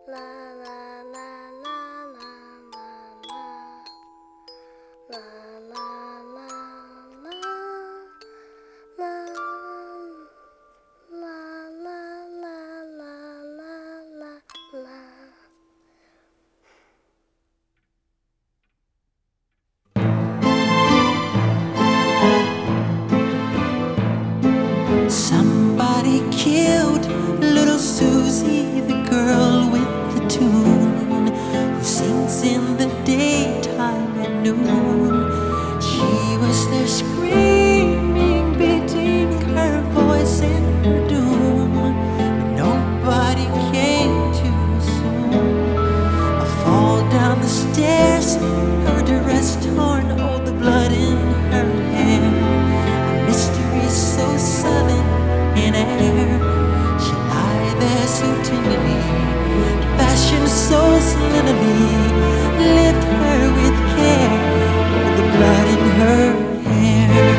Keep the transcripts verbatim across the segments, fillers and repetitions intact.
Somebody killed little Susie, the girl with the tune, who sings in the daytime at noon. She was there screaming, beating her voice in her doom, but nobody came too soon. A fall down the stairs, her dress torn, oh, the blood in her hair. A mystery so sudden in air, she lie there so tenderly, fashioned so slenderly, lift her with care, oh, the blood in her hair.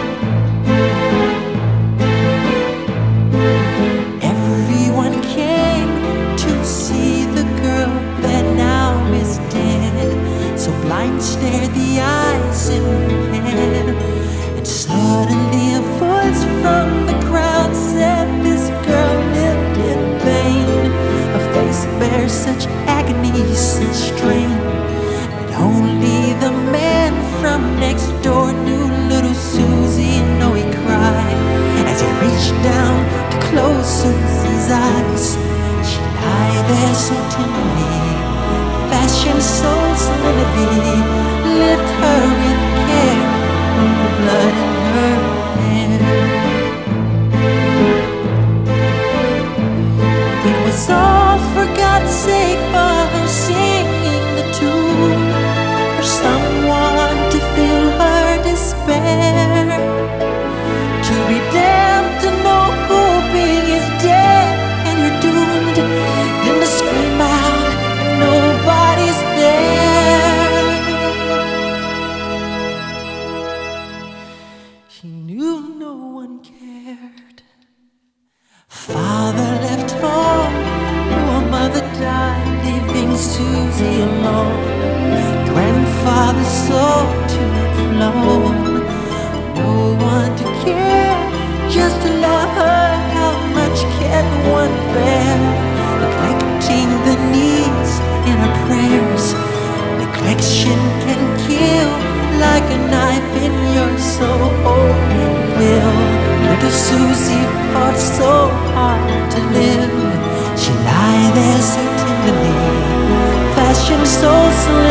Everyone came to see the girl that now is dead, so blind stared the eyes in her head, and suddenly a voice from the crowd said this girl lived in vain. Her face bears such agony, such strain, but only the man from next door knew little Susie. No, he cried as he reached down to close Susie's eyes. She lay there so tenderly, fashioned so slenderly, lift her with care, oh, the blood in her hair. It was all for God's sake, for her singing the tune, for someone to feel her despair, to be damned to know hoping is dead and you're doomed, then to scream out and nobody's there. She knew no one cared. Father left home, poor mother died, leaving Susie alone. Grandfather sold to and flown, no one to care, just to love her. How much can one bear? Neglecting the needs in her prayers. Neglection can kill like a knife in your soul. Will little Susie fought so hard to live. She lie there so tenderly, fashioned so slowly.